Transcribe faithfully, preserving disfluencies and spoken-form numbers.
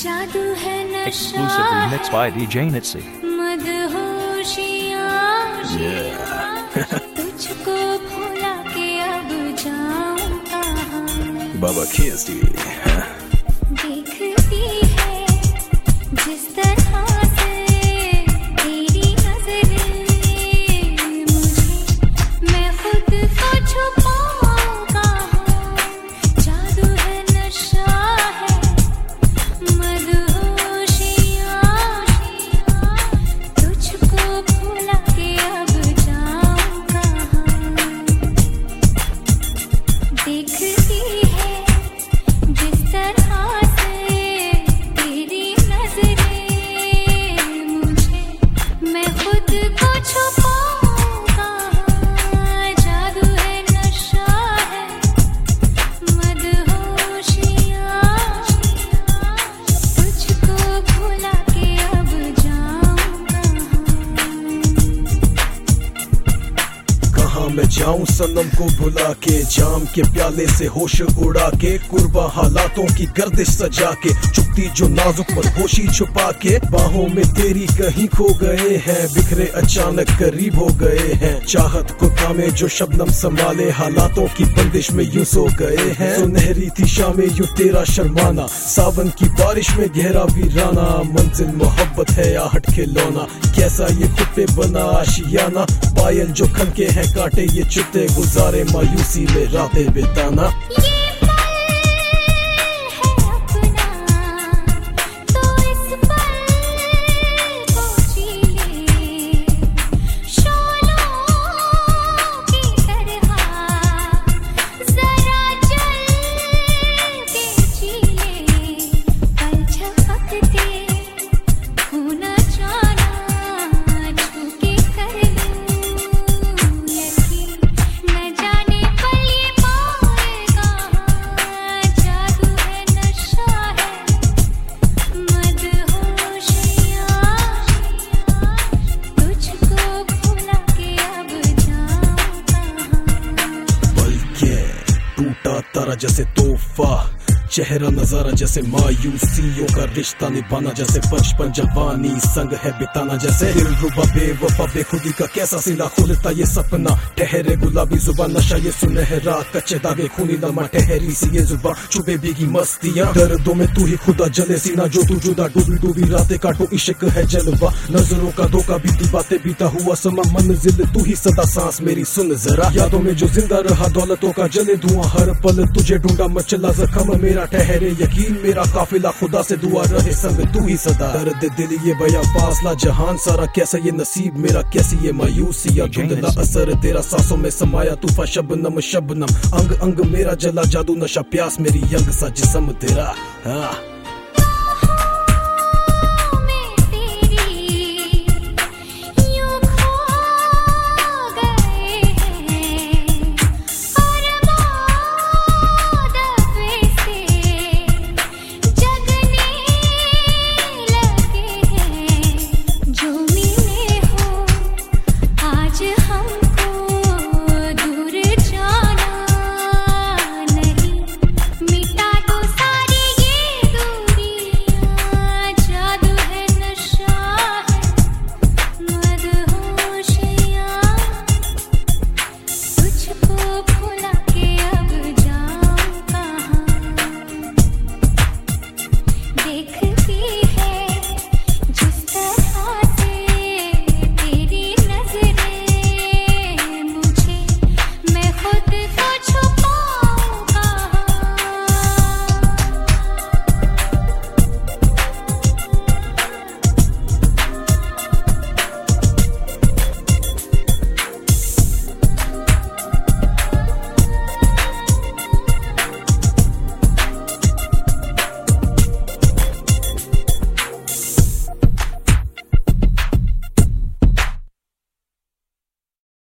जादू है नशा Exclusively mixed by D J Nitsi. मदहोशियाँ तुझको भुला के अब जाऊं कहाँ Baba Kirsty देखती है जिस तरह से तेरी नजरें मुझे मैं खुद को छुपाऊं कहाँ जादू है नशा है मदहोशियाँ तुझको भुला के अब जाऊं कहाँ देखती है जिस तरह से तेरी नजरें मुझे मैं खुद को छुपाऊं कहाँ जादू है नशा है मदहोशियाँ तुझको भुला के अब जाऊं कहाँ कहाँ मैं जाऊं सनम को भुला के जाम के प्याले से होश उड़ा के कुर्बा हालातों की गर्दिश सजा के चुपती जो नाजुक मदहोशी छुपा के बाहों में तेरी कहीं खो गए हैं बिखरे अचानक करीब हो गए हैं चाहत को थामे जो शबनम संभाले हालातों की बंदिश में यूं सो गए हैं सुनहरी थी शामें यूं तेरा शर्माना सावन की बारिश में गहरा वीराना मंजिल मोहब्बत है आहट खिलौना कैसा ये खुद पे बना आशियाना पायल जो खनके हैं काटे ये चित्ते गुजारे मायूसी में रातें बिताना तारा जैसे तोहफा चेहरा नजारा जैसे मायूसियों का रिश्ता निभाना जैसे बचपन जवानी संग है बिताना जैसे दिलरुबा बेवफा बेखुदी का कैसा सिला खुलता ये सपना ठहरे गुलाबी जुबान नशा ये सुनहरा कच्चे दागे खूनी लम्हा ठहरी सी ये जुबान चुभे भीगी मस्तियां दर्दों में तू ही खुदा जले सीना जो तू जुदा डूबी डूबी रातें काटो इश्क है जलवा नजरों का धोखा बीती बातें बीता हुआ समा मंजिल तू ही सदा सांस मेरी सुन जरा यादों में जो जिंदा रहा दौलतों का जले धुआं हर पल तुझे ढूंढा मचला जख्म मेरा ठहरे यकीन मेरा काफिला खुदा से दुआ रहे संग तू ही सदा दर्द दिल ये बया फासला जहान सारा कैसा ये नसीब मेरा कैसी ये मायूसी या धुंधला असर तेरा सांसों में समाया तूफा शबनम शबनम अंग अंग मेरा जला जादू नशा प्यास मेरी यंग सा जिस्म तेरा हाँ देखती